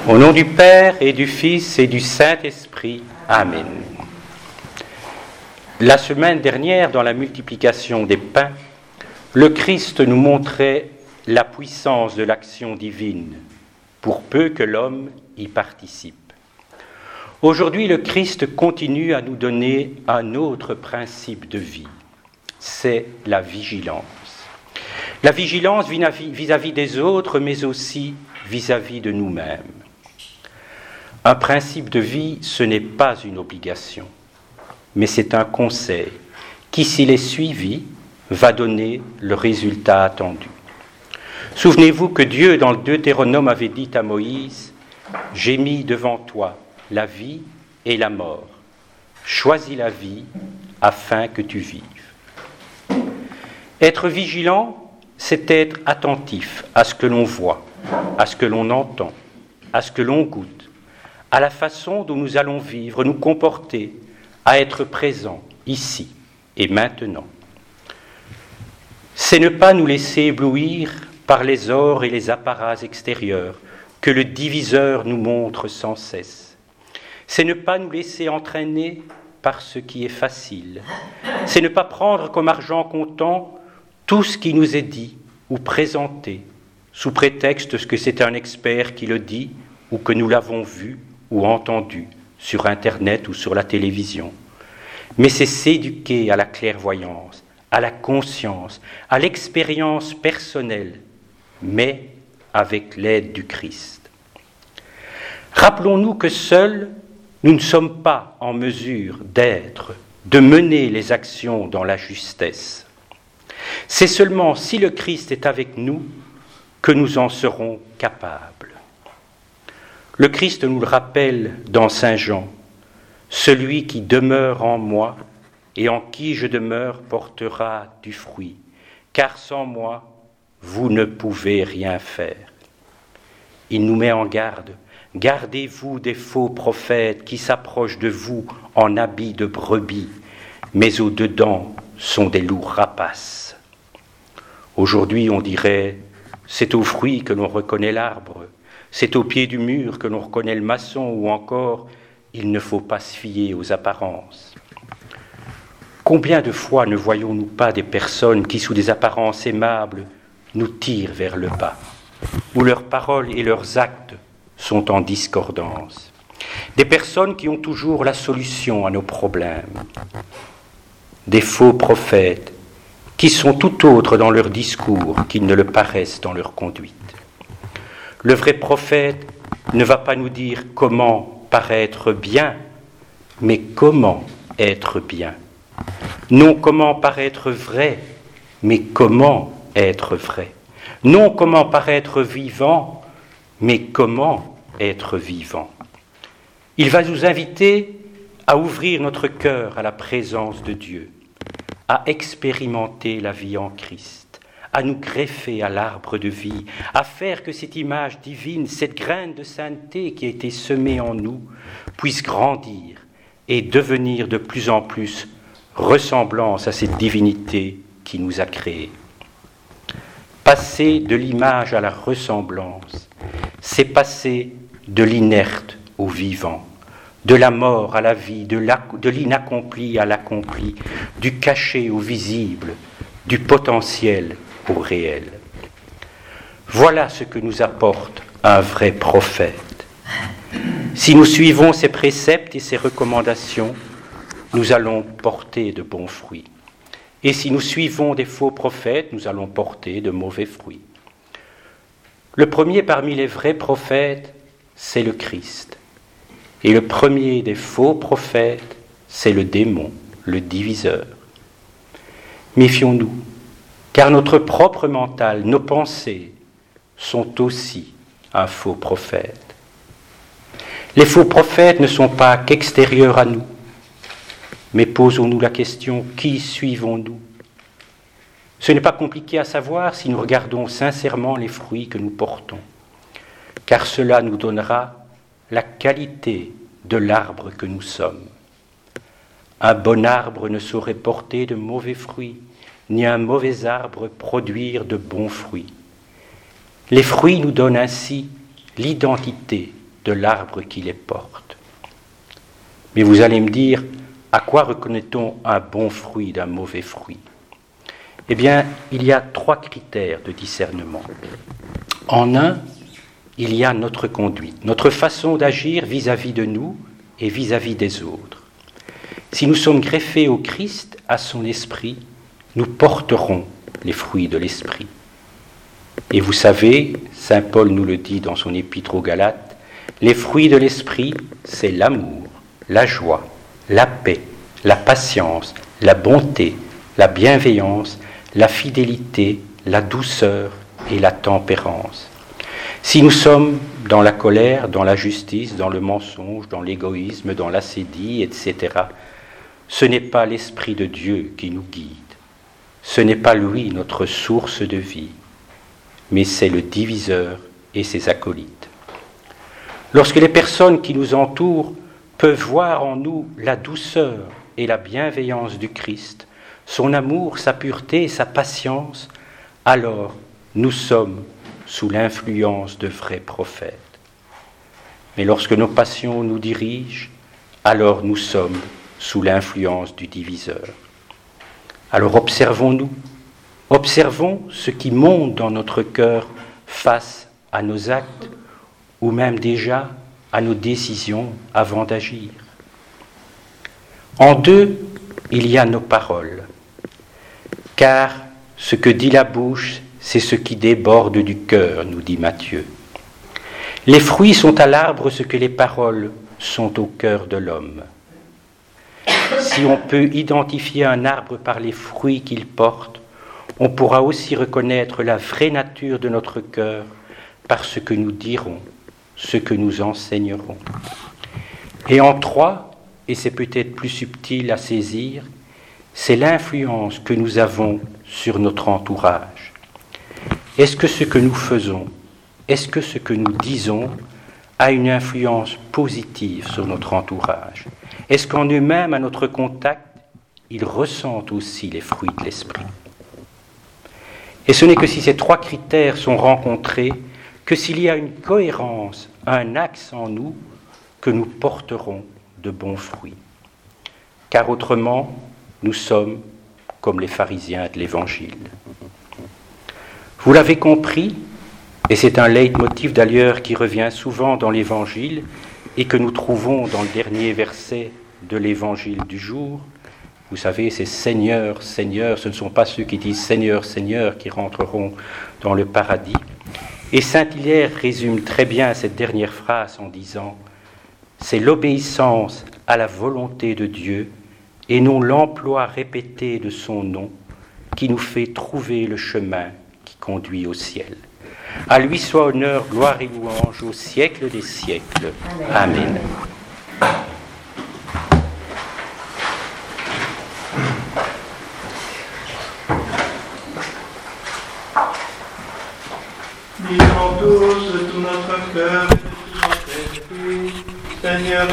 Au nom du Père et du Fils et du Saint-Esprit. Amen. La semaine dernière, dans la multiplication des pains, le Christ nous montrait la puissance de l'action divine, pour peu que l'homme y participe. Aujourd'hui, le Christ continue à nous donner un autre principe de vie, c'est la vigilance. La vigilance vis-à-vis des autres, mais aussi vis-à-vis de nous-mêmes. Un principe de vie, ce n'est pas une obligation, mais c'est un conseil qui, s'il est suivi, va donner le résultat attendu. Souvenez-vous que Dieu, dans le Deutéronome, avait dit à Moïse « J'ai mis devant toi la vie et la mort. Choisis la vie afin que tu vives. » Être vigilant, c'est être attentif à ce que l'on voit, à ce que l'on entend, à ce que l'on goûte, à la façon dont nous allons vivre, nous comporter, à être présents ici et maintenant. C'est ne pas nous laisser éblouir par les ors et les apparats extérieurs que le diviseur nous montre sans cesse. C'est ne pas nous laisser entraîner par ce qui est facile. C'est ne pas prendre comme argent comptant tout ce qui nous est dit ou présenté sous prétexte que c'est un expert qui le dit ou que nous l'avons vu ou entendu sur Internet ou sur la télévision. Mais c'est s'éduquer à la clairvoyance, à la conscience, à l'expérience personnelle, mais avec l'aide du Christ. Rappelons-nous que seuls, nous ne sommes pas en mesure d'être, de mener les actions dans la justesse. C'est seulement si le Christ est avec nous que nous en serons capables. Le Christ nous le rappelle dans Saint Jean, « Celui qui demeure en moi et en qui je demeure portera du fruit, car sans moi, vous ne pouvez rien faire. » Il nous met en garde, « Gardez-vous des faux prophètes qui s'approchent de vous en habits de brebis, mais au-dedans sont des loups rapaces. » Aujourd'hui, on dirait, c'est aux fruits que l'on reconnaît l'arbre, c'est au pied du mur que l'on reconnaît le maçon, ou encore, il ne faut pas se fier aux apparences. Combien de fois ne voyons-nous pas des personnes qui, sous des apparences aimables, nous tirent vers le bas, où leurs paroles et leurs actes sont en discordance. Des personnes qui ont toujours la solution à nos problèmes. Des faux prophètes qui sont tout autres dans leur discours qu'ils ne le paraissent dans leur conduite. Le vrai prophète ne va pas nous dire comment paraître bien, mais comment être bien. Non comment paraître vrai, mais comment être vrai. Non comment paraître vivant, mais comment être vivant. Il va nous inviter à ouvrir notre cœur à la présence de Dieu, à expérimenter la vie en Christ, à nous greffer à l'arbre de vie, à faire que cette image divine, cette graine de sainteté qui a été semée en nous, puisse grandir et devenir de plus en plus ressemblance à cette divinité qui nous a créés. Passer de l'image à la ressemblance, c'est passer de l'inerte au vivant, de la mort à la vie, de l'inaccompli à l'accompli, du caché au visible, du potentiel au réel. Voilà ce que nous apporte un vrai prophète. Si nous suivons ses préceptes et ses recommandations, nous allons porter de bons fruits. Et si nous suivons des faux prophètes, nous allons porter de mauvais fruits. Le premier parmi les vrais prophètes, c'est le Christ. Et le premier des faux prophètes, c'est le démon, le diviseur. Méfions-nous, car notre propre mental, nos pensées, sont aussi un faux prophète. Les faux prophètes ne sont pas qu'extérieurs à nous, mais posons-nous la question, qui suivons-nous ? Ce n'est pas compliqué à savoir si nous regardons sincèrement les fruits que nous portons, car cela nous donnera la qualité de l'arbre que nous sommes. Un bon arbre ne saurait porter de mauvais fruits, ni un mauvais arbre produire de bons fruits. Les fruits nous donnent ainsi l'identité de l'arbre qui les porte. Mais vous allez me dire, à quoi reconnaît-on un bon fruit d'un mauvais fruit ? Eh bien, il y a 3 critères de discernement. En un, il y a notre conduite, notre façon d'agir vis-à-vis de nous et vis-à-vis des autres. Si nous sommes greffés au Christ, à son esprit, nous porterons les fruits de l'esprit. Et vous savez, saint Paul nous le dit dans son épître aux Galates, les fruits de l'esprit, c'est l'amour, la joie, la paix, la patience, la bonté, la bienveillance, la fidélité, la douceur et la tempérance. Si nous sommes dans la colère, dans la justice, dans le mensonge, dans l'égoïsme, dans l'assédie, etc., ce n'est pas l'Esprit de Dieu qui nous guide. Ce n'est pas lui notre source de vie, mais c'est le diviseur et ses acolytes. Lorsque les personnes qui nous entourent peuvent voir en nous la douceur et la bienveillance du Christ, son amour, sa pureté et sa patience, alors nous sommes sous l'influence de vrais prophètes. Mais lorsque nos passions nous dirigent, alors nous sommes sous l'influence du diviseur. Alors observons-nous, observons ce qui monte dans notre cœur face à nos actes ou même déjà à nos décisions avant d'agir. En deux, il y a nos paroles, car ce que dit la bouche, c'est ce qui déborde du cœur, nous dit Matthieu. Les fruits sont à l'arbre ce que les paroles sont au cœur de l'homme. Si on peut identifier un arbre par les fruits qu'il porte, on pourra aussi reconnaître la vraie nature de notre cœur par ce que nous dirons, ce que nous enseignerons. Et en trois, et c'est peut-être plus subtil à saisir, c'est l'influence que nous avons sur notre entourage. Est-ce que ce que nous faisons, est-ce que ce que nous disons a une influence positive sur notre entourage ? Est-ce qu'en eux-mêmes, à notre contact, ils ressentent aussi les fruits de l'esprit ? Et ce n'est que si ces trois critères sont rencontrés, que s'il y a une cohérence, un axe en nous, que nous porterons de bons fruits. Car autrement, nous sommes comme les pharisiens de l'Évangile. Vous l'avez compris, et c'est un leitmotiv d'ailleurs qui revient souvent dans l'Évangile et que nous trouvons dans le dernier verset de l'Évangile du jour. Vous savez, c'est Seigneur, Seigneur, ce ne sont pas ceux qui disent Seigneur, Seigneur qui rentreront dans le paradis. Et saint Hilaire résume très bien cette dernière phrase en disant « C'est l'obéissance à la volonté de Dieu et non l'emploi répété de son nom qui nous fait trouver le chemin qui conduit au ciel. À lui soit honneur, gloire et louange au siècle des siècles. Amen. » Disons tous de tout notre cœur et de tout notre esprit, Seigneur,